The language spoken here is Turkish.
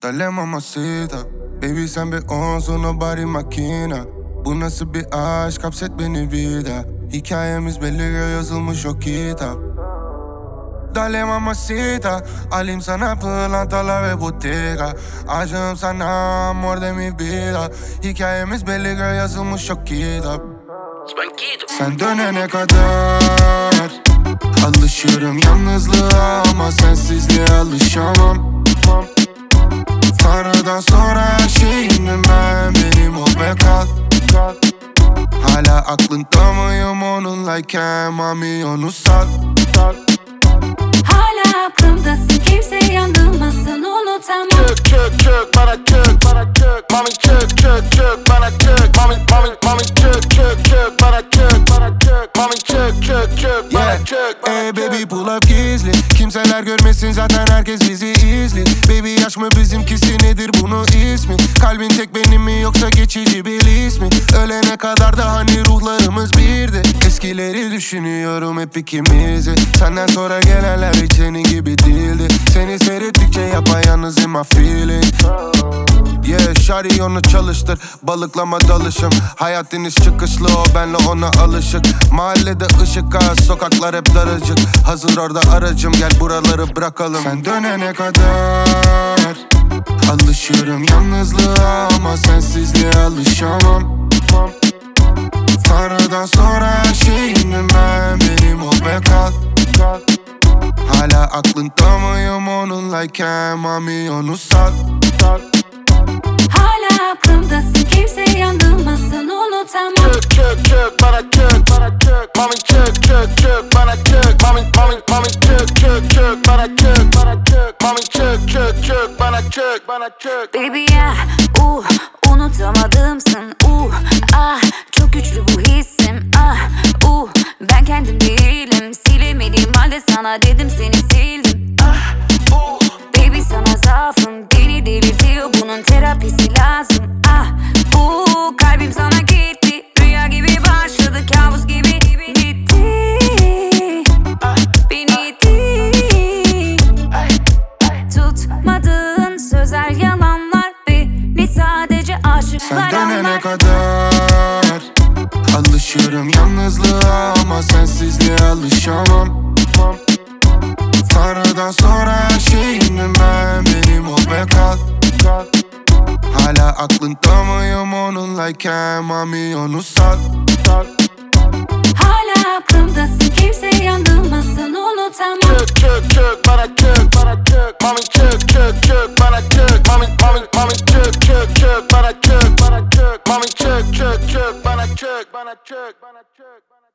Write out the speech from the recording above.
Dale mamacita, baby sen bir onsun, o body makina. Bu nasıl bir aşk, hapset beni bir daha. Hikayemiz belli, yazılmış o kitap. Dale mamacita, alayım sana pırlantalar ve bottega. Aşığım sana, amor de mi vida. Hikayemiz belli, yazılmış o kitap. Sen dönene kadar alışırım yalnızlığa, ama sensizliğe alışamam. Tanrı'dan sonra her şeyimdim ben, benim ol ve kal. Hala aklında mıyım onunlayken, mami onu sal. Hala aklımdasın, kimse yanılmasın, unutamam. Çık çık çık bana çık, bana çık. Mami çık çık çık bana çık. Mami çık çık çık bana çık, bana çık. Mami çık çık çık bana çık. Ey baby pull up gizli, kimseler görmesin zaten herkes bizi izli. Baby yaş mı bizimkisi, nedir bunun ismi? Kalbin tek benim mi, yoksa geçici bir his mi? Ölene kadar da hani ruhlarımız birdi. Eskileri düşünüyorum hep ikimizi. Senden sonra gelenler hiç senin gibi değildi. Seni seyrettikçe yapayalnız in my feeling. Yeah, şari onu çalıştır, balıklama dalışım. Hayat iniş çıkışlı, o benle ona alışık. Mahallede ışık az, sokaklar hep daracık. Hazır orada aracım, gel buraları bırakalım. Sen dönene kadar alışırım yalnızlığa, ama sensizliğe alışamam. Tanrı'dan sonra her şeyimdim ben, benim ol ve kal. Hala aklında mıyım onunlayken, mami onu sal. Hala aklımdasın, kimse yanılmasın, unutamam. Çık çık çık bana çık, bana çık. Mami çık çık çık bana çık. Mami çık çık çık bana çık, bana çık. Mami çık çık çık bana çık, bana çık. Baby ya, unutamadımsın, ah. Çok güçlü bu hissim, ben kendim değilim, silemediğim halde sana dedim seni sildim. Baby sana zaafım beni delirtiyor, bunun terapisi lazım. Kalbim sana gitti, rüya gibi başladı, kabus gibi bitti. Beni itti. Tutmadığın sözler, yalanlar, beni sadece aşıklar Sen dönene anlar. kadar alışırım yalnızlığa, ama sensizliğe alışamam. Tanrı'dan sonra her şeyimdim ben, benim ol ve kal. Hala aklında mıyım onunlayken, mami onu sal. Hala aklımdasın, kimse yanılmasın, unutamam. Çık çık çık bana çık, bana çık. Mami çık çık çık bana çık. Mami çık çık çık bana çık, bana çık. Mami çık çık çık bana çık, bana çık.